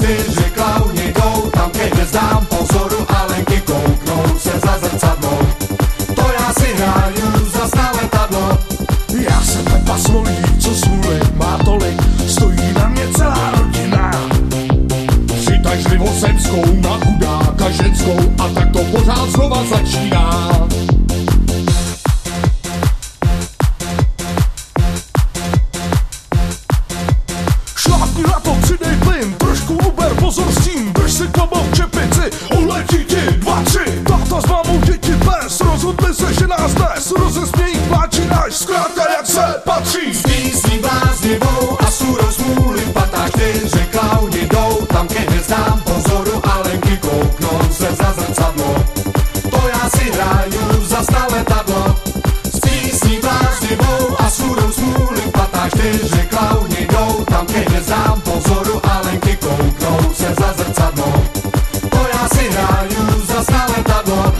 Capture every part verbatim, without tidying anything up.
čtyři klauni jdou tam ke hvězdám po vzoru Alenky, kouknou se za zrcadlo. To já si hraju zas na letadlo. Já jsem Pepa Smolík, co smůly má tolik, stojí na mě celá rodina. Přitaž Livosenskou na chudáka ženskou a tak to pořád znova začíná. Šlápni na to, přidej plyn, trošku uber, pozor s tím, drž si klobouk čepici, uletí ti dva, tři. Táta s mámou děti bez, rozhodli se, že nás dnes rozesmějí, pláči až zkrátka jak se patří. S písní bláznivou a surou smůly patá čtyři klauni jdou tam ke hvězdám po vzoru Alenky, kouknou se za zrcadlo. To já si hraju zas na letadlo. S písní bláznivou a surou smůly patá čtyři klauni jdou tam ke hvězdám po vzoru Alenky, kouknou se za zrcadlo. To já si hraju zas na letadlo.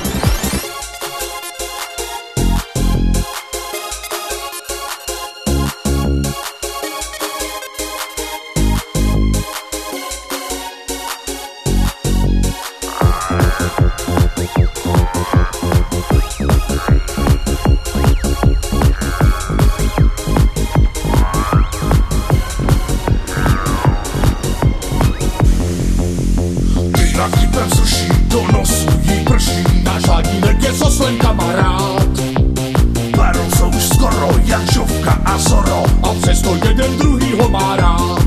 Jinak vtipem suší, do nosu jí prší, Náš hladínek je soslem kamarád Perou jsou už skoro jak Žovka a Zoro. a přesto jeden druhýho má rád.